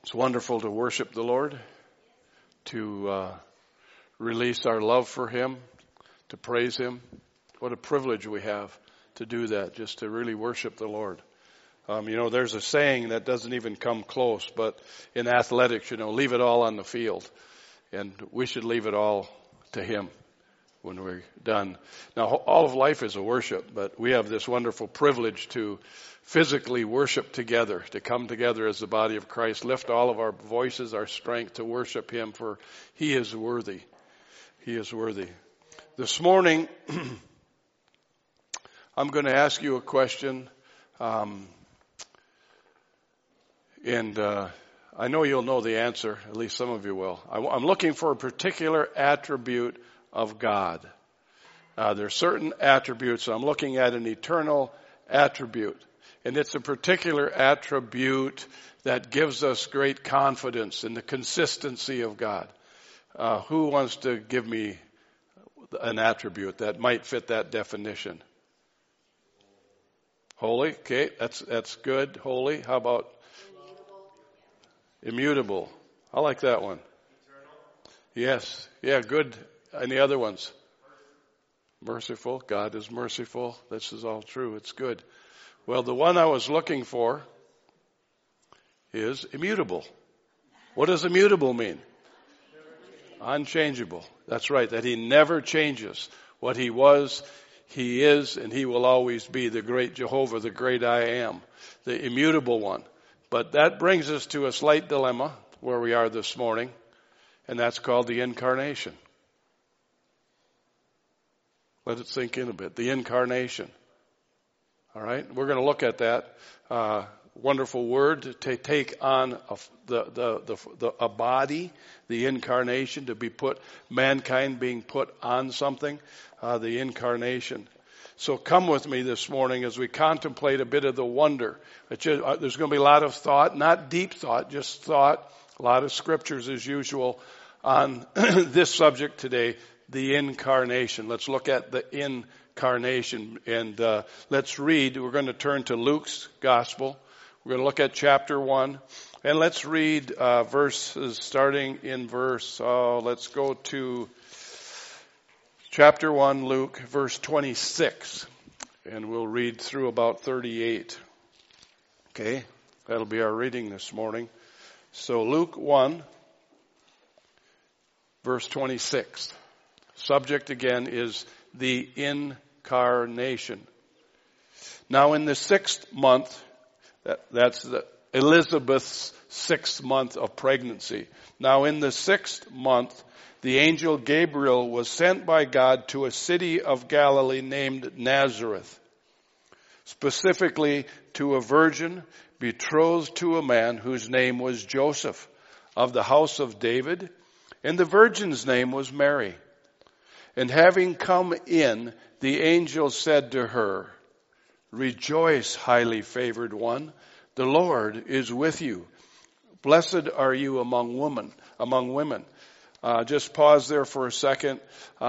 It's wonderful to worship the Lord, to release our love for Him, to praise Him. What a privilege we have to do that, just to really worship the Lord. There's a saying that doesn't even come close, but in athletics, leave it all on the field. And we should leave it all to Him when we're done. Now, all of life is a worship, but we have this wonderful privilege to physically worship together, to come together as the body of Christ, lift all of our voices, our strength to worship Him, for He is worthy. He is worthy. This morning, I'm going to ask you a question, and I know you'll know the answer, at least some of you will. I'm looking for a particular attribute of God. There are certain attributes. I'm looking at an eternal attribute. And it's a particular attribute that gives us great confidence in the consistency of God. Who wants to give me an attribute that might fit that definition? Holy. Okay, that's good. Holy. How about immutable? I like that one. Yes. Yeah, good. Any other ones? Merciful. God is merciful. This is all true. It's good. Well, the one I was looking for is immutable. What does immutable mean? Unchangeable. That's right, that He never changes. What He was, He is, and He will always be the great Jehovah, the great I am, the immutable one. But that brings us to a slight dilemma where we are this morning, and that's called the incarnation. Let it sink in a bit. The incarnation. All right, we're going to look at that wonderful word to take on a body, the incarnation, to be put, mankind being put on something, the incarnation. So come with me this morning as we contemplate a bit of the wonder. There's going to be a lot of thought, not deep thought, just thought, a lot of scriptures as usual on this subject today, the incarnation. Let's look at the incarnation, and let's read. We're going to turn to Luke's gospel. We're going to look at chapter 1, and let's read verses starting in let's go to chapter 1, Luke, verse 26, and we'll read through about 38. Okay, that'll be our reading this morning. So Luke 1, verse 26. Subject again is the incarnation. Now in the 6th month, that's Elizabeth's 6th month of pregnancy. Now in the 6th month, the angel Gabriel was sent by God to a city of Galilee named Nazareth, specifically to a virgin betrothed to a man whose name was Joseph, of the house of David, and the virgin's name was Mary. And having come in, the angel said to her, "Rejoice, highly favored one, the Lord is with you. Blessed are you among women." Just pause there for a second.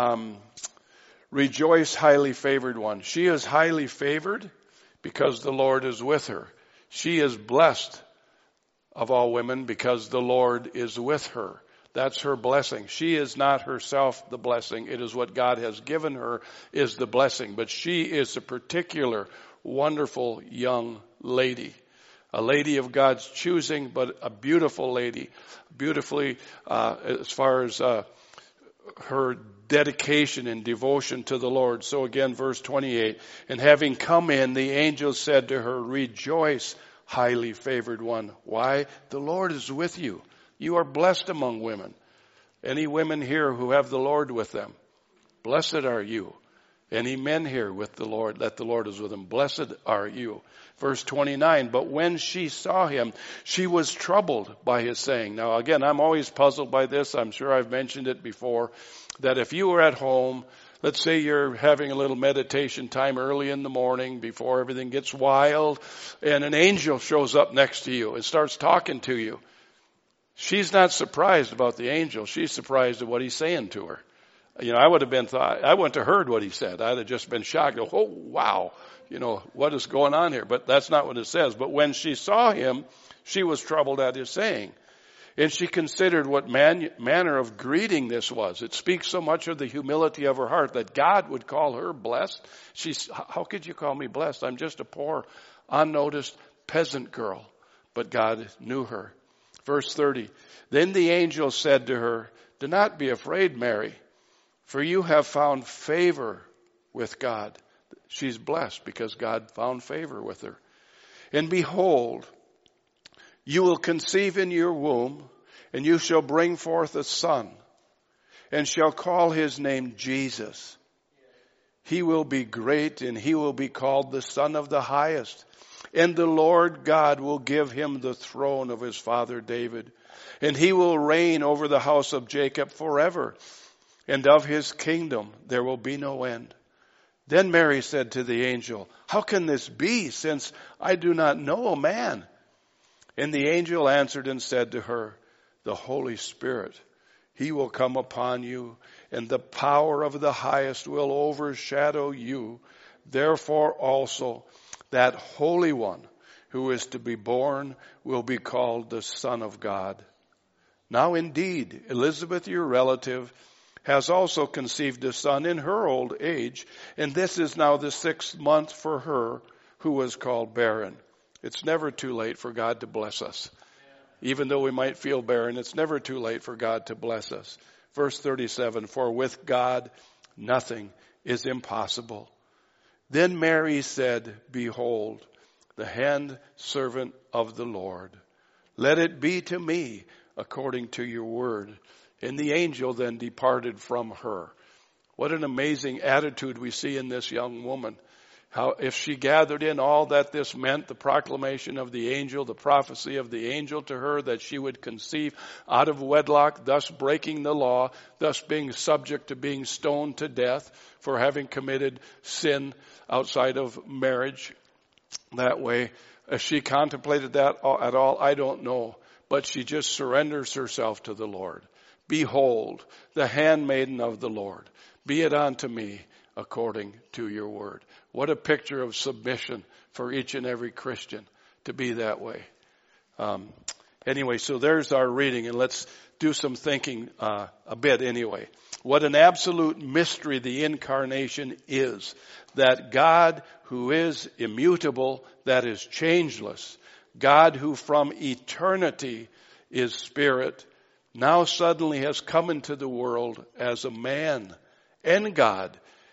Rejoice, highly favored one. She is highly favored because the Lord is with her. She is blessed of all women because the Lord is with her. That's her blessing. She is not herself the blessing. It is what God has given her is the blessing. But she is a particular wonderful young lady. A lady of God's choosing, but a beautiful lady. Beautifully as far as her dedication and devotion to the Lord. So again, verse 28. And having come in, the angel said to her, "Rejoice, highly favored one." Why? The Lord is with you. You are blessed among women. Any women here who have the Lord with them, blessed are you. Any men here with the Lord, that the Lord is with them, blessed are you. Verse 29, but when she saw him, she was troubled by his saying. Now again, I'm always puzzled by this. I'm sure I've mentioned it before, that if you were at home, let's say you're having a little meditation time early in the morning before everything gets wild, and an angel shows up next to you and starts talking to you. She's not surprised about the angel. She's surprised at what he's saying to her. I would have I wouldn't have heard what he said. I'd have just been shocked. Oh, wow. What is going on here? But that's not what it says. But when she saw him, she was troubled at his saying. And she considered what manner of greeting this was. It speaks so much of the humility of her heart that God would call her blessed. How could you call me blessed? I'm just a poor, unnoticed peasant girl. But God knew her. Verse 30, then the angel said to her, do not be afraid, Mary, for you have found favor with God. She's blessed because God found favor with her. And behold, you will conceive in your womb, and you shall bring forth a son, and shall call his name Jesus. He will be great, and he will be called the Son of the Highest. And the Lord God will give him the throne of his father David, and he will reign over the house of Jacob forever, and of his kingdom there will be no end. Then Mary said to the angel, how can this be, since I do not know a man? And the angel answered and said to her, the Holy Spirit, he will come upon you, and the power of the Highest will overshadow you. Therefore also that Holy One who is to be born will be called the Son of God. Now indeed, Elizabeth, your relative, has also conceived a son in her old age, and this is now the 6th month for her who was called barren. It's never too late for God to bless us. Even though we might feel barren, it's never too late for God to bless us. Verse 37, for with God nothing is impossible. Then Mary said, behold, the handservant of the Lord. Let it be to me according to your word. And the angel then departed from her. What an amazing attitude we see in this young woman. How, if she gathered in all that this meant, the proclamation of the angel, the prophecy of the angel to her that she would conceive out of wedlock, thus breaking the law, thus being subject to being stoned to death for having committed sin outside of marriage that way. If she contemplated that at all, I don't know. But she just surrenders herself to the Lord. Behold, the handmaiden of the Lord. Be it unto me according to your word. What a picture of submission for each and every Christian to be that way. Anyway, so there's our reading, and let's do some thinking a bit anyway. What an absolute mystery the incarnation is. That God who is immutable, that is changeless, God who from eternity is spirit, now suddenly has come into the world as a man and God.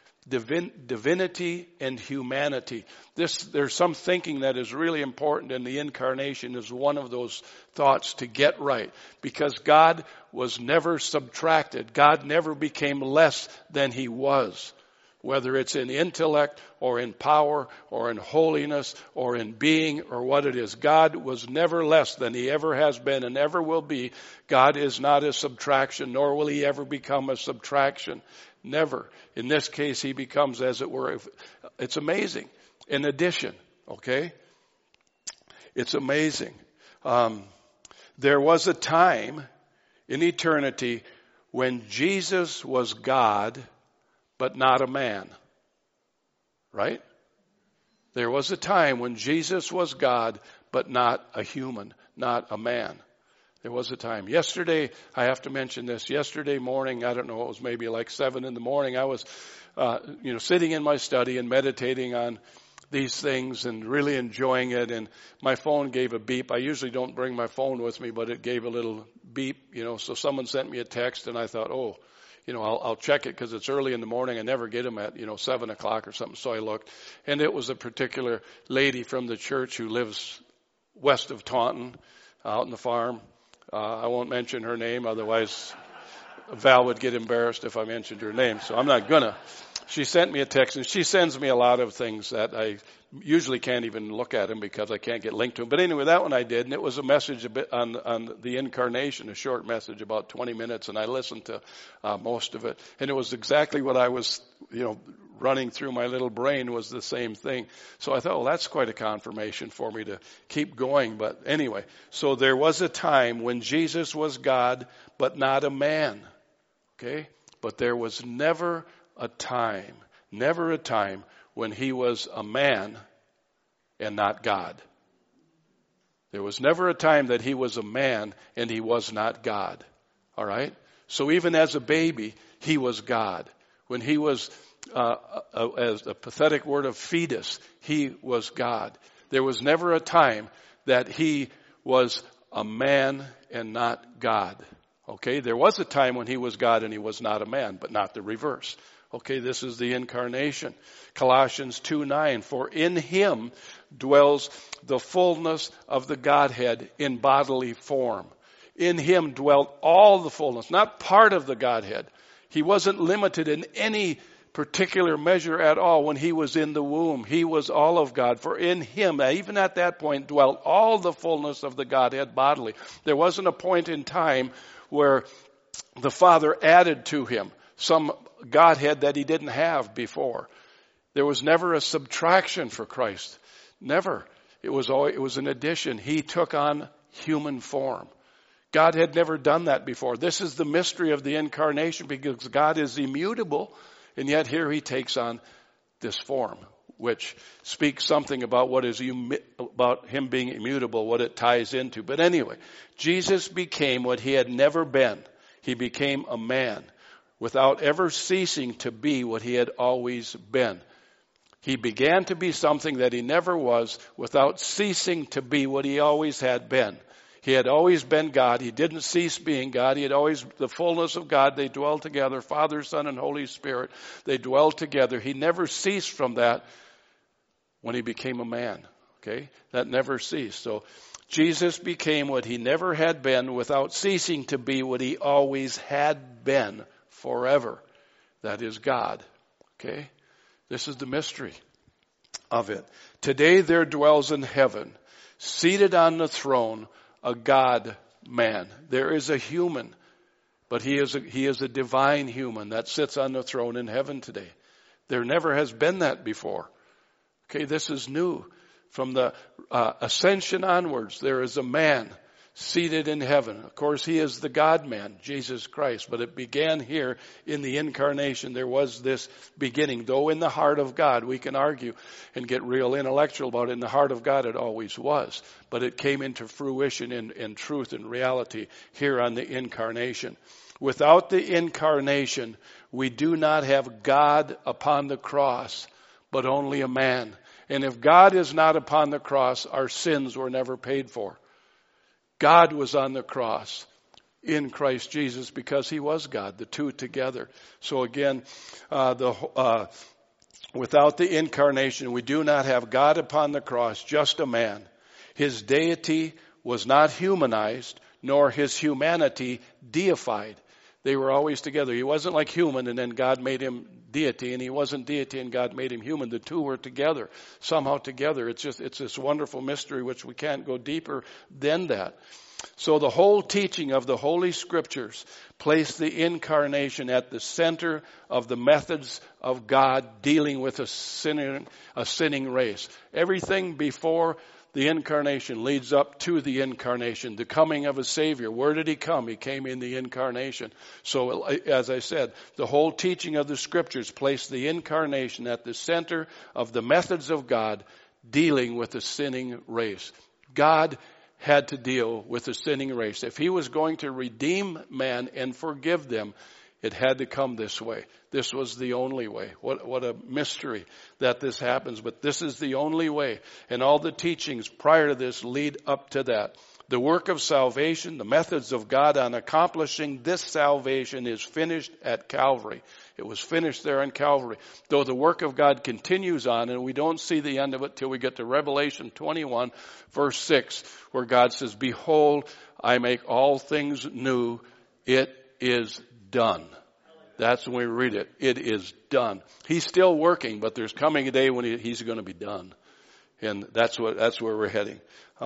Divinity and humanity. There's some thinking that is really important, and the incarnation is one of those thoughts to get right. Because God was never subtracted. God never became less than he was. Whether it's in intellect or in power or in holiness or in being or what it is. God was never less than he ever has been and ever will be. God is not a subtraction, nor will he ever become a subtraction. Never. In this case, he becomes, as it were, it's amazing. In addition, okay? It's amazing. There was a time in eternity when Jesus was God, but not a man. Right? There was a time when Jesus was God, but not a human, not a man. There was a time. Yesterday, I have to mention this. Yesterday morning, I don't know, it was maybe like 7 a.m. I was, sitting in my study and meditating on these things and really enjoying it. And my phone gave a beep. I usually don't bring my phone with me, but it gave a little beep, so someone sent me a text and I thought, I'll check it because it's early in the morning. I never get them at, 7 o'clock or something. So I looked, and it was a particular lady from the church who lives west of Taunton, out in the farm. I won't mention her name, otherwise Val would get embarrassed if I mentioned her name, so I'm not gonna. She sent me a text, and she sends me a lot of things that I usually can't even look at them because I can't get linked to them. But anyway, that one I did, and it was a message a bit on the incarnation, a short message, about 20 minutes, and I listened to most of it. And it was exactly what I was, running through my little brain was the same thing. So I thought, well, that's quite a confirmation for me to keep going. But anyway, so there was a time when Jesus was God, but not a man. Okay? But there was never a time when he was a man and not God. There was never a time that he was a man and he was not God. All right? So even as a baby, he was God. When he was, as a pathetic word of fetus, he was God. There was never a time that he was a man and not God. Okay? There was a time when he was God and he was not a man, but not the reverse. Okay, this is the incarnation. Colossians 2:9, for in him dwells the fullness of the Godhead in bodily form. In him dwelt all the fullness, not part of the Godhead. He wasn't limited in any particular measure at all when he was in the womb. He was all of God. For in him, even at that point, dwelt all the fullness of the Godhead bodily. There wasn't a point in time where the Father added to him some Godhead that he didn't have before. There was never a subtraction for Christ. Never. It was an addition. He took on human form. God had never done that before. This is the mystery of the incarnation, because God is immutable, and yet here he takes on this form, which speaks something about about him being immutable, what it ties into. But anyway, Jesus became what he had never been. He became a man without ever ceasing to be what he had always been. He began to be something that he never was without ceasing to be what he always had been. He had always been God. He didn't cease being God. He had always the fullness of God. They dwell together, Father, Son, and Holy Spirit. They dwell together. He never ceased from that when he became a man. Okay? That never ceased. So Jesus became what he never had been without ceasing to be what he always had been forever. That is God. Okay? This is the mystery of it. Today there dwells in heaven, seated on the throne, a God-man. There is a human, but he is a divine human that sits on the throne in heaven today. There never has been that before. Okay, this is new. From the ascension onwards, there is a man seated in heaven. Of course, he is the God-man, Jesus Christ. But it began here in the incarnation. There was this beginning. Though in the heart of God, we can argue and get real intellectual about it. In the heart of God, it always was. But it came into fruition in truth and reality here on the incarnation. Without the incarnation, we do not have God upon the cross, but only a man. And if God is not upon the cross, our sins were never paid for. God was on the cross in Christ Jesus because he was God, the two together. So again, without the incarnation, we do not have God upon the cross, just a man. His deity was not humanized, nor his humanity deified. They were always together. He wasn't like human and then God made him deity, and he wasn't deity and God made him human. The two were together, somehow together. It's this wonderful mystery which we can't go deeper than that. So the whole teaching of the Holy Scriptures place the incarnation at the center of the methods of God dealing with a sinning race. Everything before the incarnation leads up to the incarnation, the coming of a Savior. Where did he come? He came in the incarnation. So, as I said, the whole teaching of the Scriptures place the incarnation at the center of the methods of God dealing with the sinning race. God had to deal with the sinning race. If he was going to redeem man and forgive them, it had to come this way. This was the only way. What a mystery that this happens. But this is the only way. And all the teachings prior to this lead up to that. The work of salvation, the methods of God on accomplishing this salvation is finished at Calvary. It was finished there on Calvary. Though the work of God continues on, and we don't see the end of it till we get to Revelation 21, verse 6, where God says, "Behold, I make all things new. It is done." That's when we read it. It is done. He's still working, but there's coming a day when he's going to be done. And that's where we're heading.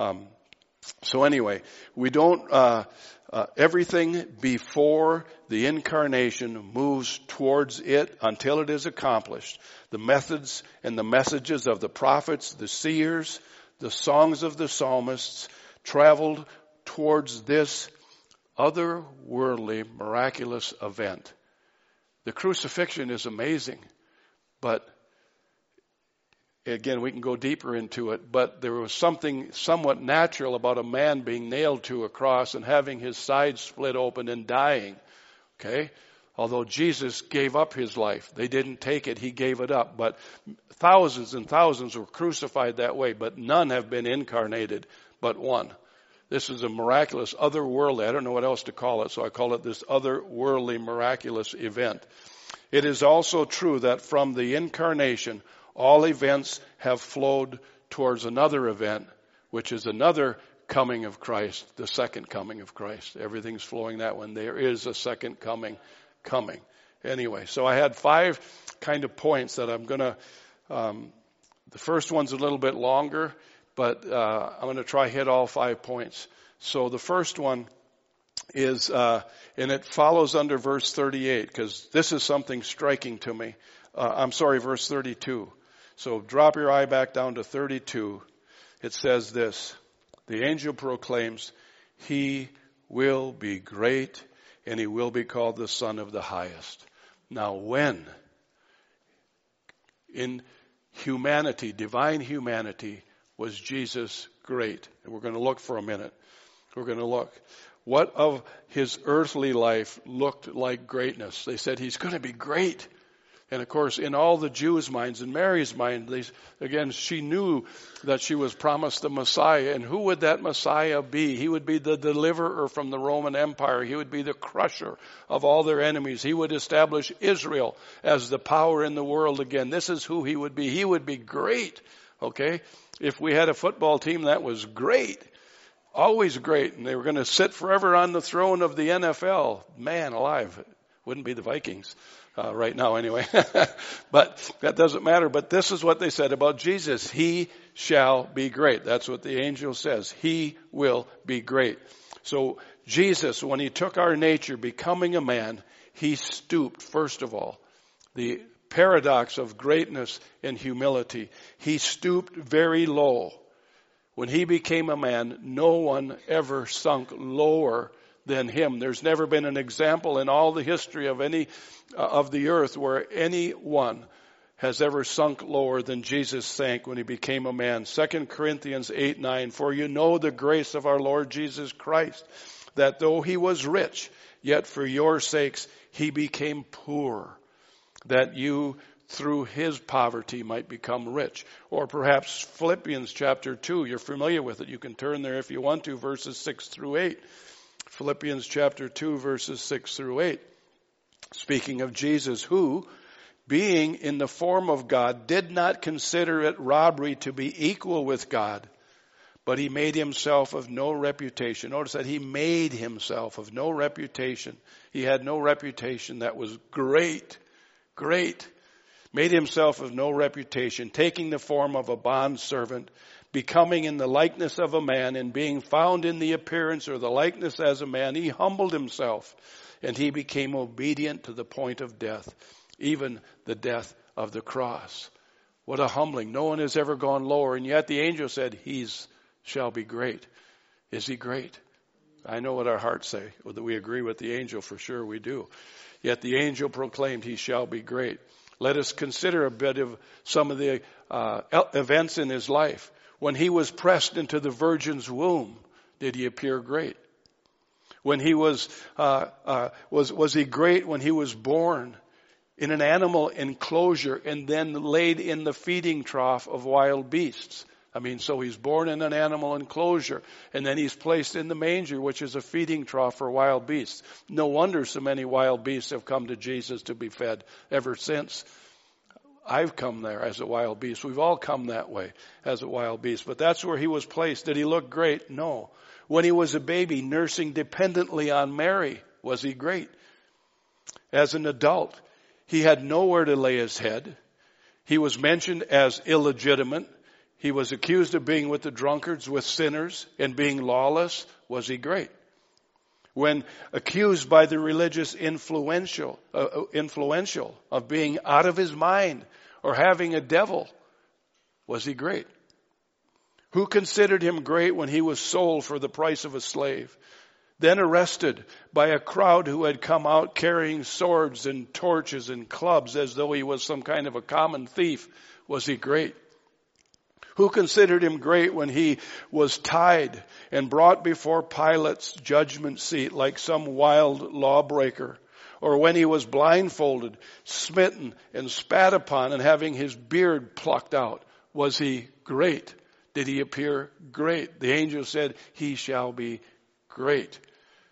So anyway, we don't, everything before the incarnation moves towards it until it is accomplished. The methods and the messages of the prophets, the seers, the songs of the psalmists traveled towards this otherworldly, miraculous event. The crucifixion is amazing, but Again, we can go deeper into it, but there was something somewhat natural about a man being nailed to a cross and having his side split open and dying. Okay? Although Jesus gave up his life. They didn't take it, he gave it up. But thousands and thousands were crucified that way, but none have been incarnated but one. This is a miraculous, otherworldly, I don't know what else to call it, so I call it this otherworldly, miraculous event. It is also true that from the incarnation, all events have flowed towards another event, which is another coming of Christ, the second coming of Christ. Everything's flowing that one. There is a second coming. Anyway, so I had 5 kind of points that I'm going to, the first one's a little bit longer, but I'm going to try hit all 5 points. So the first one is, and it follows under verse 38, because this is something striking to me. Verse 32. So drop your eye back down to 32. It says this, the angel proclaims, he will be great and he will be called the Son of the Highest. Now when in humanity, divine humanity, was Jesus great? And we're going to look for a minute. We're going to look. What of his earthly life looked like greatness? They said he's going to be great. And of course, in all the Jews' minds, in Mary's mind, she knew that she was promised the Messiah. And who would that Messiah be? He would be the deliverer from the Roman Empire. He would be the crusher of all their enemies. He would establish Israel as the power in the world again. This is who he would be. He would be great. Okay? If we had a football team that was great, always great, and they were going to sit forever on the throne of the NFL, man alive, it wouldn't be the Vikings. Right now anyway. But that doesn't matter. But this is what they said about Jesus. He shall be great. That's what the angel says. He will be great. So Jesus, when he took our nature, becoming a man, he stooped, first of all. The paradox of greatness and humility. He stooped very low. When he became a man, no one ever sunk lower than him. There's never been an example in all the history of any of the earth where anyone has ever sunk lower than Jesus sank when he became a man. 2 Corinthians 8:9, for you know the grace of our Lord Jesus Christ, that though he was rich, yet for your sakes he became poor, that you through his poverty might become rich. Or perhaps Philippians chapter 2, you're familiar with it. You can turn there if you want to, verses 6 through 8. Philippians chapter 2, verses 6 through 8. Speaking of Jesus, who, being in the form of God, did not consider it robbery to be equal with God, but he made himself of no reputation. Notice that he made himself of no reputation. He had no reputation that was great. Made himself of no reputation, taking the form of a bondservant, becoming in the likeness of a man, and being found in the appearance or the likeness as a man, he humbled himself, and he became obedient to the point of death, even the death of the cross. What a humbling. No one has ever gone lower, and yet the angel said, he shall be great. Is he great? I know what our hearts say, that we agree with the angel, for sure we do. Yet the angel proclaimed, he shall be great. Let us consider a bit of some of the events in his life. When he was pressed into the virgin's womb, did he appear great? When he was he great when he was born in an animal enclosure and then laid in the feeding trough of wild beasts? So he's born in an animal enclosure and then he's placed in the manger, which is a feeding trough for wild beasts. No wonder so many wild beasts have come to Jesus to be fed ever since. I've come there as a wild beast. We've all come that way as a wild beast. But that's where he was placed. Did he look great? No. When he was a baby, nursing dependently on Mary, was he great? As an adult, he had nowhere to lay his head. He was mentioned as illegitimate. He was accused of being with the drunkards, with sinners, and being lawless. Was he great? When accused by the religious influential of being out of his mind or having a devil, was he great? Who considered him great when he was sold for the price of a slave? Then arrested by a crowd who had come out carrying swords and torches and clubs as though he was some kind of a common thief. Was he great? Who considered him great when he was tied and brought before Pilate's judgment seat like some wild lawbreaker? Or when he was blindfolded, smitten, and spat upon, and having his beard plucked out? Was he great? Did he appear great? The angel said, he shall be great.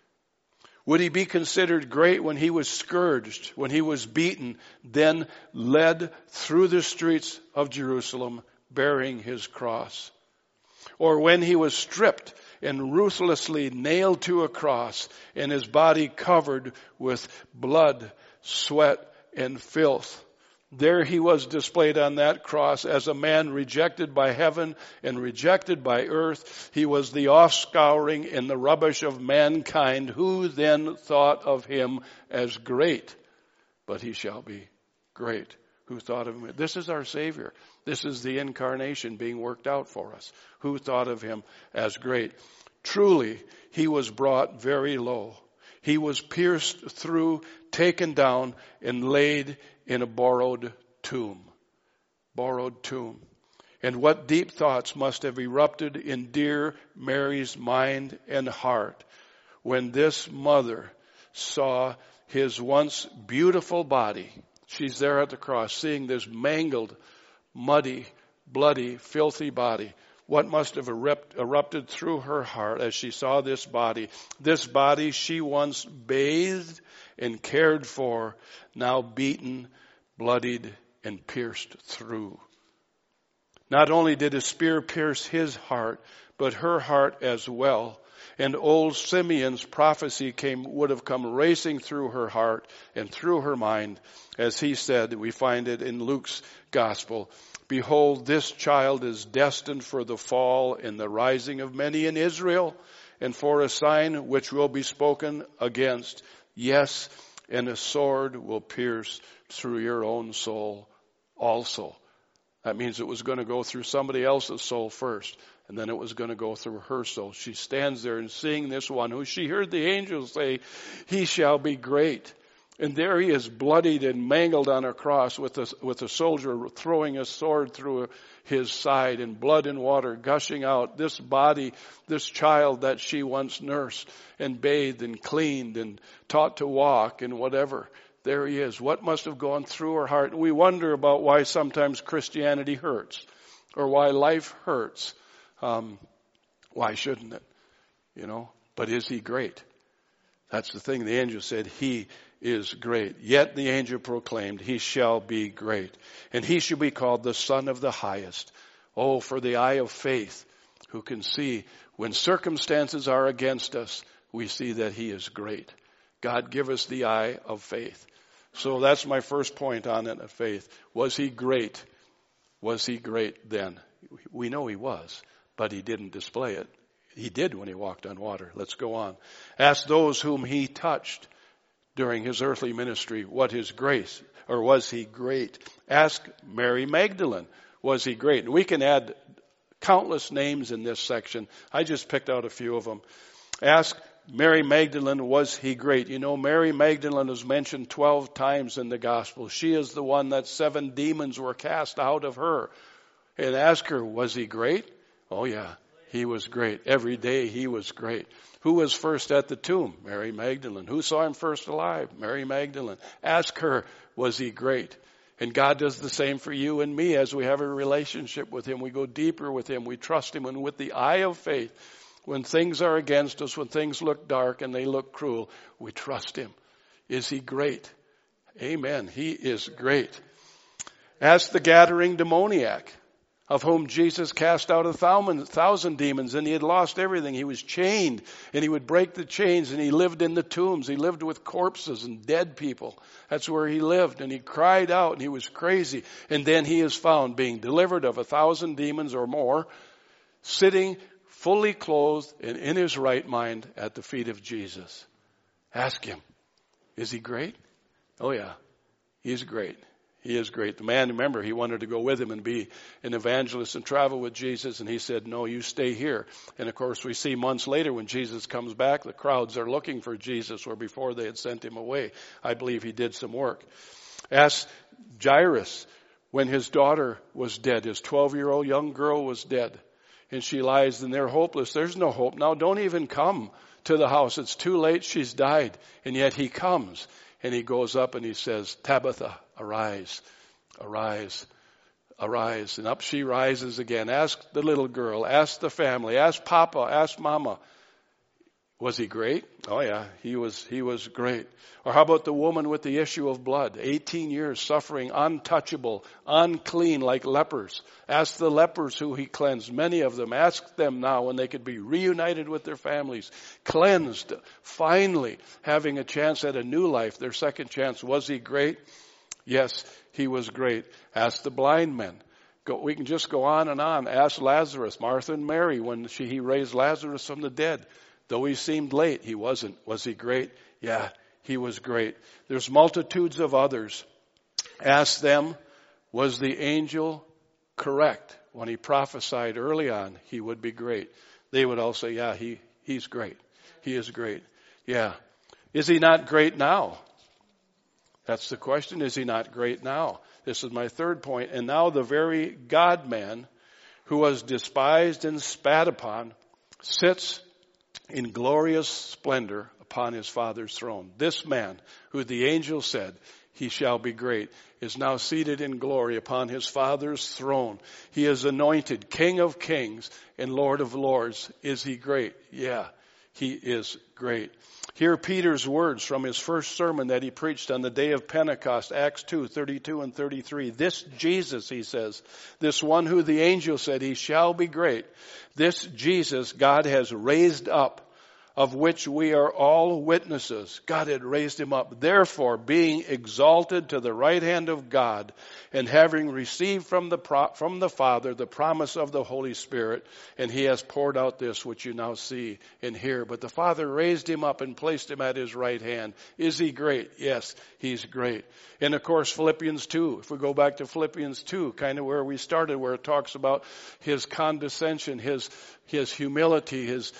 Would he be considered great when he was scourged, when he was beaten, then led through the streets of Jerusalem, bearing his cross? Or when he was stripped and ruthlessly nailed to a cross, and his body covered with blood, sweat, and filth? There he was displayed on that cross as a man rejected by heaven and rejected by earth. He was the offscouring and the rubbish of mankind. Who then thought of him as great? But he shall be great. Who thought of him? This is our Savior. This is the incarnation being worked out for us. Who thought of him as great? Truly, he was brought very low. He was pierced through, taken down, and laid in a borrowed tomb. Borrowed tomb. And what deep thoughts must have erupted in dear Mary's mind and heart when this mother saw his once beautiful body. She's there at the cross, seeing this mangled, muddy, bloody, filthy body. What must have erupted through her heart as she saw this body? This body she once bathed and cared for, now beaten, bloodied, and pierced through. Not only did a spear pierce his heart, but her heart as well. And old Simeon's prophecy would have come racing through her heart and through her mind. As he said, we find it in Luke's gospel, behold, this child is destined for the fall and the rising of many in Israel, and for a sign which will be spoken against. Yes, and a sword will pierce through your own soul also. That means it was going to go through somebody else's soul first, and then it was going to go through her soul. She stands there and seeing this one who she heard the angels say, he shall be great. And there he is bloodied and mangled on a cross with a soldier throwing a sword through his side and blood and water gushing out. This body, this child that she once nursed and bathed and cleaned and taught to walk and whatever. There he is. What must have gone through her heart? And we wonder about why sometimes Christianity hurts or why life hurts. Why shouldn't it? You know, but is he great? That's the thing. The angel said, he is great. Yet the angel proclaimed, he shall be great. And he shall be called the Son of the Highest. Oh, for the eye of faith, who can see when circumstances are against us, we see that he is great. God give us the eye of faith. So that's my first point on it of faith. Was he great? Was he great then? We know he was, but he didn't display it. He did when he walked on water. Let's go on. Ask those whom he touched during his earthly ministry what his grace, or was he great? Ask Mary Magdalene, was he great? And we can add countless names in this section. I just picked out a few of them. Ask Mary Magdalene, was he great? You know, Mary Magdalene is mentioned 12 times in the gospel. She is the one that 7 demons were cast out of her. And ask her, was he great? Oh yeah, he was great. Every day he was great. Who was first at the tomb? Mary Magdalene. Who saw him first alive? Mary Magdalene. Ask her, was he great? And God does the same for you and me as we have a relationship with him. We go deeper with him. We trust him. And with the eye of faith, when things are against us, when things look dark and they look cruel, we trust him. Is he great? Amen. He is great. Ask the Gadarene demoniac, of whom Jesus cast out 1,000 demons, and he had lost everything. He was chained, and he would break the chains, and he lived in the tombs. He lived with corpses and dead people. That's where he lived, and he cried out, and he was crazy. And then he is found being delivered of 1,000 demons or more, sitting fully clothed and in his right mind at the feet of Jesus. Ask him, is he great? Oh yeah, he's great. He is great. The man, remember, he wanted to go with him and be an evangelist and travel with Jesus. And he said, no, you stay here. And of course, we see months later when Jesus comes back, the crowds are looking for Jesus where before they had sent him away. I believe he did some work. Ask Jairus, when his daughter was dead. His 12-year-old young girl was dead. And she lies and they're hopeless. There's no hope now. Don't even come to the house. It's too late. She's died. And yet he comes and he goes up and he says, Tabitha, arise, arise, arise. And up she rises again. Ask the little girl, ask the family, ask Papa, ask Mama. Was he great? Oh yeah, he was great. Or how about the woman with the issue of blood? 18 years suffering, untouchable, unclean like lepers. Ask the lepers who he cleansed, many of them. Ask them now when they could be reunited with their families, cleansed, finally having a chance at a new life, their second chance. Was he great? Yes, he was great. Ask the blind men. We can just go on and on. Ask Lazarus, Martha and Mary, when he raised Lazarus from the dead. Though he seemed late, he wasn't. Was he great? Yeah, he was great. There's multitudes of others. Ask them, was the angel correct when he prophesied early on he would be great? They would all say, yeah, he's great. He is great. Yeah. Is he not great now? That's the question. Is he not great now? This is my third point. And now the very God-man who was despised and spat upon sits in glorious splendor upon his Father's throne. This man, who the angel said, he shall be great, is now seated in glory upon his Father's throne. He is anointed King of kings and Lord of lords. Is he great? Yeah, he is great. Hear Peter's words from his first sermon that he preached on the day of Pentecost, Acts 2:32 and 33. This Jesus, he says, this one who the angel said he shall be great, this Jesus God has raised up, of which we are all witnesses. God had raised him up. Therefore, being exalted to the right hand of God, and having received from the Father the promise of the Holy Spirit, and he has poured out this which you now see and hear. But the Father raised him up and placed him at his right hand. Is he great? Yes, he's great. And of course, Philippians 2. If we go back to Philippians 2, kind of where we started, where it talks about his condescension, his humility, his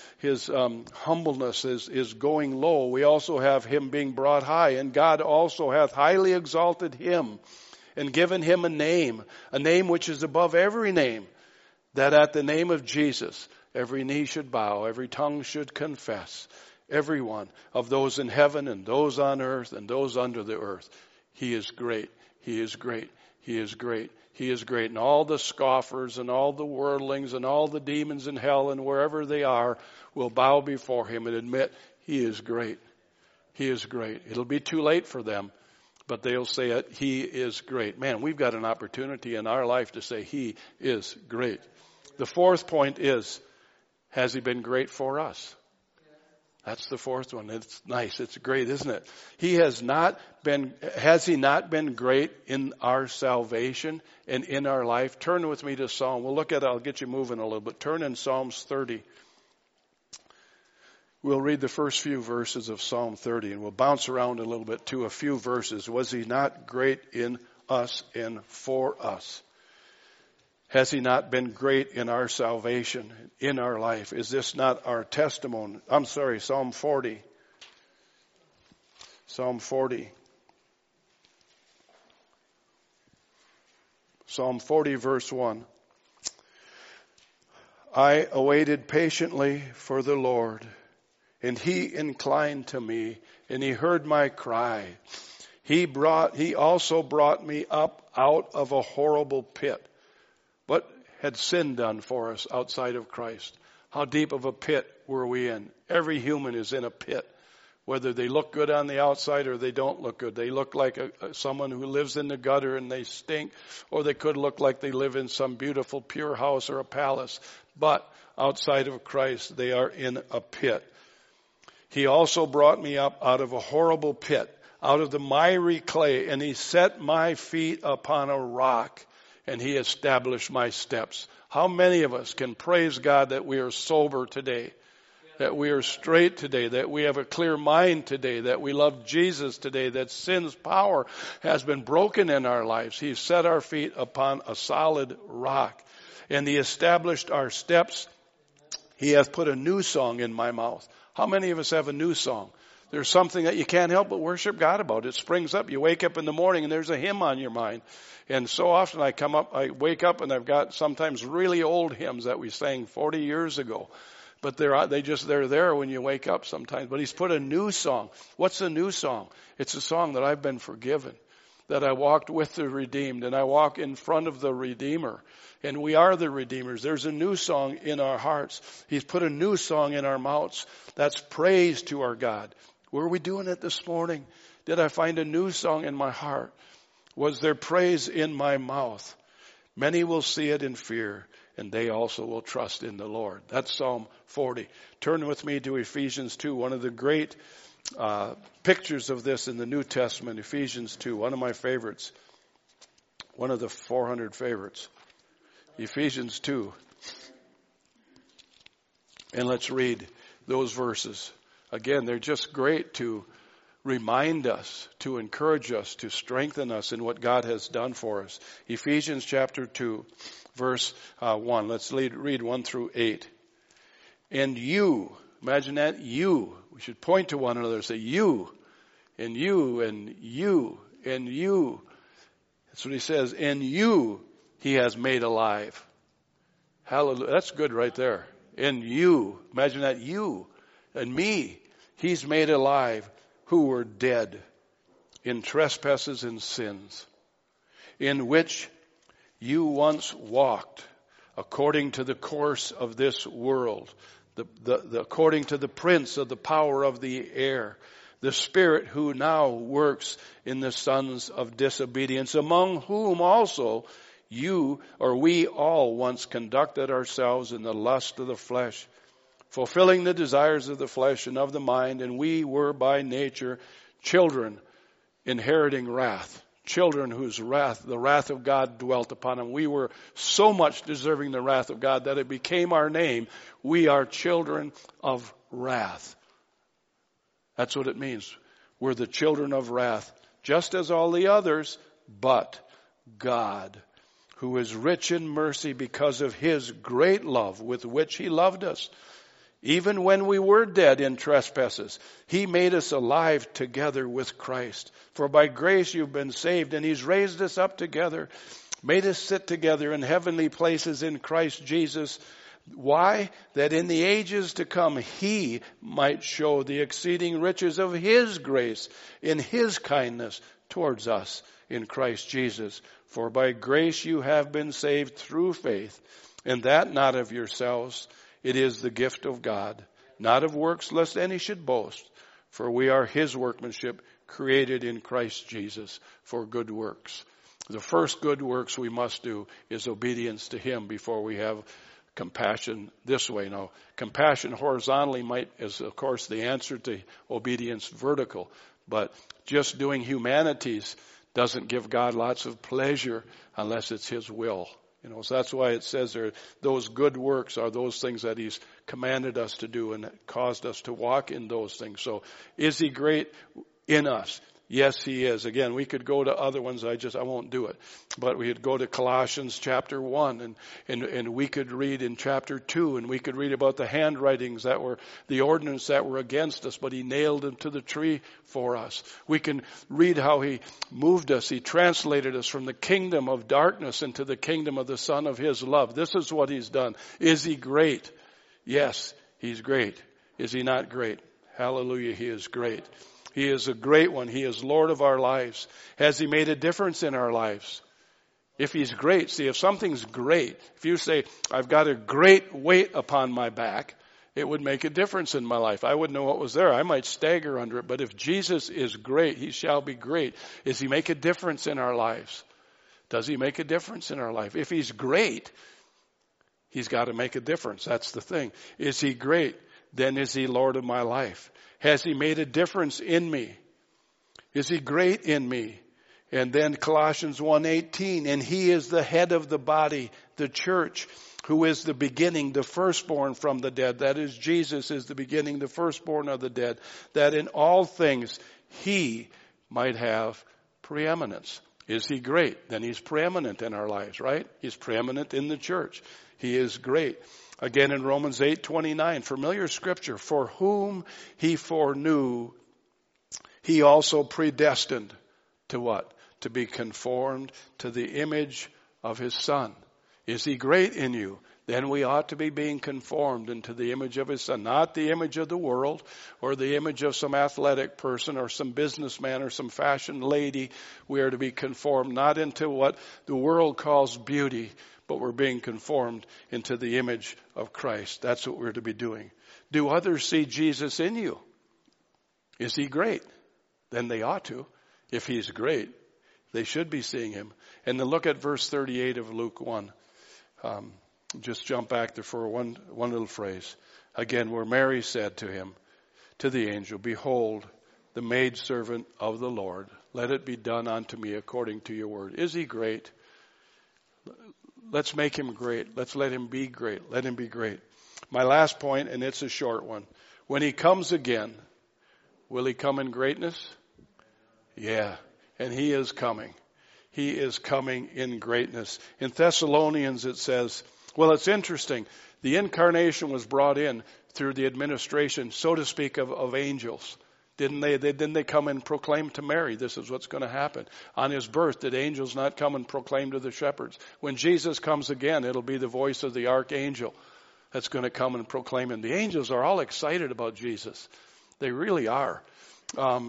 humbleness is going low. We also have him being brought high, and God also hath highly exalted him and given him a name which is above every name, that at the name of Jesus every knee should bow, every tongue should confess, every one of those in heaven and those on earth and those under the earth. He is great. He is great. He is great. He is great. And all the scoffers and all the worldlings and all the demons in hell and wherever they are will bow before him and admit he is great. He is great. It'll be too late for them, but they'll say it. He is great. Man, we've got an opportunity in our life to say he is great. The fourth point is, has he been great for us? That's the fourth one. It's nice. It's great, isn't it? Has he not been great in our salvation and in our life? Turn with me to Psalm. We'll look at it. I'll get you moving a little bit. Turn in Psalms 30. We'll read the first few verses of Psalm 30 and we'll bounce around a little bit to a few verses. Was he not great in us and for us? Has he not been great in our salvation, in our life? Is this not our testimony? Psalm 40. Psalm 40. Psalm 40 verse 1. I awaited patiently for the Lord, and he inclined to me, and he heard my cry. He also brought me up out of a horrible pit. What had sin done for us outside of Christ? How deep of a pit were we in? Every human is in a pit. Whether they look good on the outside or they don't look good. They look like someone who lives in the gutter and they stink. Or they could look like they live in some beautiful pure house or a palace. But outside of Christ, they are in a pit. He also brought me up out of a horrible pit, out of the miry clay, and he set my feet upon a rock. And he established my steps. How many of us can praise God that we are sober today, that we are straight today, that we have a clear mind today, that we love Jesus today, that sin's power has been broken in our lives. He set our feet upon a solid rock, and he established our steps. He hath put a new song in my mouth. How many of us have a new song? There's something that you can't help but worship God about. It springs up. You wake up in the morning and there's a hymn on your mind. And so often I wake up and I've got sometimes really old hymns that we sang 40 years ago. But they're there when you wake up sometimes. But he's put a new song. What's a new song? It's a song that I've been forgiven, that I walked with the redeemed, and I walk in front of the Redeemer. And we are the Redeemers. There's a new song in our hearts. He's put a new song in our mouths. That's praise to our God. Were we doing it this morning? Did I find a new song in my heart? Was there praise in my mouth? Many will see it in fear, and they also will trust in the Lord. That's Psalm 40. Turn with me to Ephesians 2, one of the great pictures of this in the New Testament. Ephesians 2, one of my favorites. One of the 400 favorites. Ephesians 2. And let's read those verses. Again, they're just great to remind us, to encourage us, to strengthen us in what God has done for us. Ephesians chapter 2, verse 1. Let's read 1 through 8. And you, imagine that, you. We should point to one another and say, you, and you, and you, and you. That's what he says. And you, he has made alive. Hallelujah. That's good right there. And you, imagine that, you and me, he's made alive who were dead in trespasses and sins, in which you once walked according to the course of this world, according to the prince of the power of the air, the spirit who now works in the sons of disobedience, among whom also we all once conducted ourselves in the lust of the flesh, fulfilling the desires of the flesh and of the mind, and we were by nature children inheriting wrath, children whose the wrath of God dwelt upon them. We were so much deserving the wrath of God that it became our name. We are children of wrath. That's what it means. We're the children of wrath, just as all the others, but God, who is rich in mercy because of his great love with which he loved us, even when we were dead in trespasses, he made us alive together with Christ. For by grace you've been saved, and he's raised us up together, made us sit together in heavenly places in Christ Jesus. Why? That in the ages to come he might show the exceeding riches of his grace in his kindness towards us in Christ Jesus. For by grace you have been saved through faith, and that not of yourselves. It is the gift of God, not of works, lest any should boast. For we are his workmanship, created in Christ Jesus for good works. The first good works we must do is obedience to him before we have compassion this way. Now, compassion horizontally is of course the answer to obedience vertical, but just doing humanities doesn't give God lots of pleasure unless it's his will. So that's why it says there, those good works are those things that he's commanded us to do and caused us to walk in those things. So is he great in us? Yes, he is. Again, we could go to other ones. I won't do it. But we could go to Colossians chapter 1 and we could read in chapter 2 and we could read about the handwritings that were, the ordinance that were against us, but he nailed them to the tree for us. We can read how he moved us. He translated us from the kingdom of darkness into the kingdom of the Son of his love. This is what he's done. Is he great? Yes, he's great. Is he not great? Hallelujah, he is great. He is a great one. He is Lord of our lives. Has he made a difference in our lives? If he's great, see, if something's great, if you say, I've got a great weight upon my back, it would make a difference in my life. I wouldn't know what was there. I might stagger under it. But if Jesus is great, he shall be great. Does he make a difference in our lives? Does he make a difference in our life? If he's great, he's got to make a difference. That's the thing. Is he great? Then is he Lord of my life? Has he made a difference in me? Is he great in me? And then Colossians 1:18, and he is the head of the body, the church, who is the beginning, the firstborn from the dead. That is, Jesus is the beginning, the firstborn of the dead, that in all things he might have preeminence. Is he great? Then he's preeminent in our lives, right? He's preeminent in the church. He is great. Again in Romans 8:29, familiar scripture, for whom he foreknew, He also predestined to what? To be conformed to the image of his Son. Is he great in you? Then we ought to be being conformed into the image of his Son, not the image of the world or the image of some athletic person or some businessman or some fashion lady. We are to be conformed not into what the world calls beauty, but we're being conformed into the image of Christ. That's what we're to be doing. Do others see Jesus in you? Is he great? Then they ought to. If he's great, they should be seeing him. And then look at verse 38 of Luke 1. Just jump back there for one little phrase. Again, where Mary said to him, to the angel, behold, the maidservant of the Lord. Let it be done unto me according to your word. Is he great? Let's make him great. Let's let him be great. Let him be great. My last point, and it's a short one. When he comes again, will he come in greatness? Yeah, and he is coming. He is coming in greatness. In Thessalonians it says, well, it's interesting. The incarnation was brought in through the administration, so to speak, of angels. Didn't they come and proclaim to Mary, this is what's going to happen? On his birth, did angels not come and proclaim to the shepherds? When Jesus comes again, it'll be the voice of the archangel that's going to come and proclaim him. The angels are all excited about Jesus. They really are. I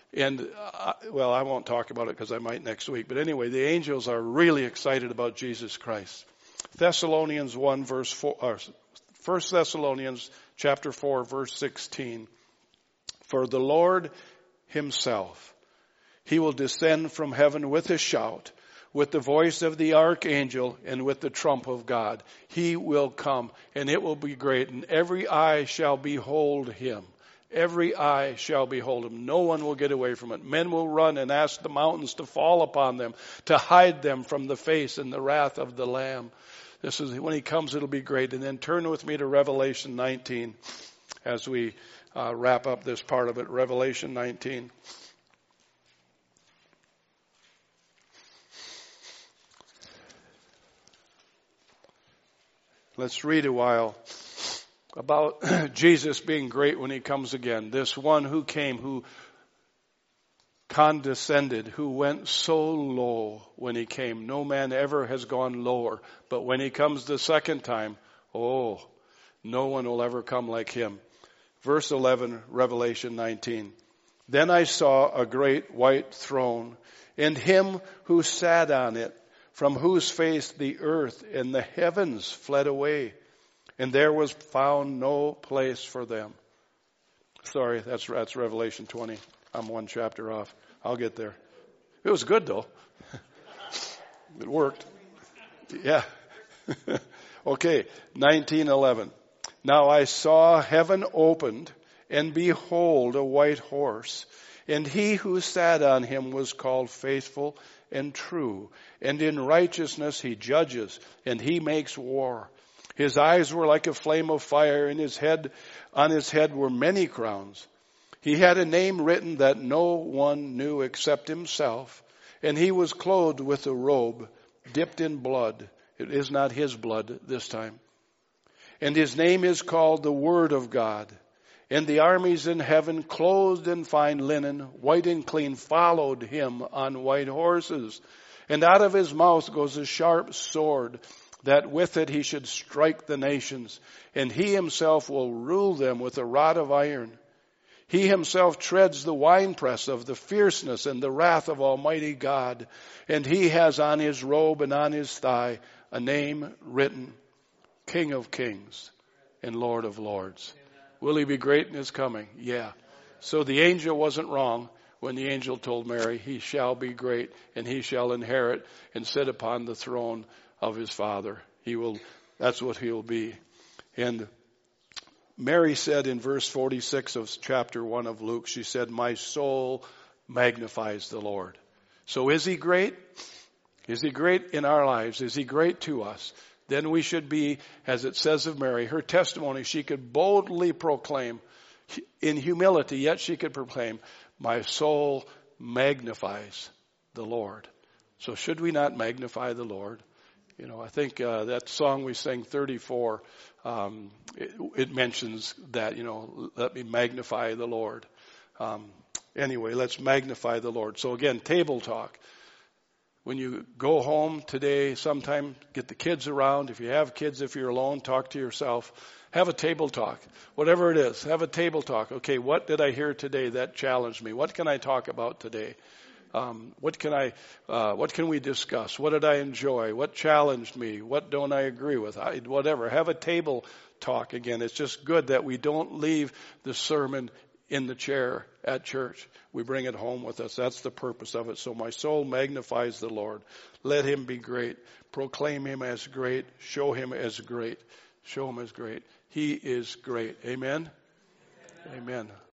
won't talk about it because I might next week. But anyway, the angels are really excited about Jesus Christ. Thessalonians 1 verse 4, 1 Thessalonians chapter 4 verse 16. For the Lord himself, he will descend from heaven with a shout, with the voice of the archangel, and with the trump of God. He will come, and it will be great, and every eye shall behold him. Every eye shall behold him. No one will get away from it. Men will run and ask the mountains to fall upon them, to hide them from the face and the wrath of the Lamb. This is when he comes, it'll be great. And then turn with me to Revelation 19 as we wrap up this part of it. Revelation 19. Let's read a while about Jesus being great when he comes again. This one who came, who condescended, who went so low when he came. No man ever has gone lower. But when he comes the second time, no one will ever come like him. Verse 11, Revelation 19. Then I saw a great white throne, and him who sat on it, from whose face the earth and the heavens fled away, and there was found no place for them. Sorry, that's Revelation 20. I'm one chapter off. I'll get there. It was good though. It worked. Yeah. Okay, 19:11. Now I saw heaven opened, and behold, a white horse. And he who sat on him was called Faithful and True. And in righteousness he judges, and he makes war. His eyes were like a flame of fire, and on his head were many crowns. He had a name written that no one knew except himself, and he was clothed with a robe dipped in blood. It is not his blood this time. And his name is called the Word of God. And the armies in heaven, clothed in fine linen, white and clean, followed him on white horses. And out of his mouth goes a sharp sword, that with it he should strike the nations. And he himself will rule them with a rod of iron. He himself treads the winepress of the fierceness and the wrath of Almighty God. And he has on his robe and on his thigh a name written, King of Kings and Lord of Lords. Will he be great in his coming? Yeah. So the angel wasn't wrong when the angel told Mary, he shall be great and he shall inherit and sit upon the throne of his father. That's what he will be. And Mary said in verse 46 of chapter 1 of Luke, she said, my soul magnifies the Lord. So is he great? Is he great in our lives? Is he great to us? Then we should be, as it says of Mary, her testimony, she could boldly proclaim in humility, yet she could proclaim, my soul magnifies the Lord. So should we not magnify the Lord? You know, I think that song we sang, 34, it mentions that, let me magnify the Lord. Anyway, let's magnify the Lord. So again, table talk. When you go home today, sometime get the kids around. If you have kids, if you're alone, talk to yourself. Have a table talk. Whatever it is, have a table talk. Okay, what did I hear today that challenged me? What can I talk about today? What can we discuss? What did I enjoy? What challenged me? What don't I agree with? Whatever. Have a table talk again. It's just good that we don't leave the sermon in the chair at church. We bring it home with us. That's the purpose of it. So my soul magnifies the Lord. Let him be great. Proclaim him as great. Show him as great. Show him as great. He is great. Amen. Amen.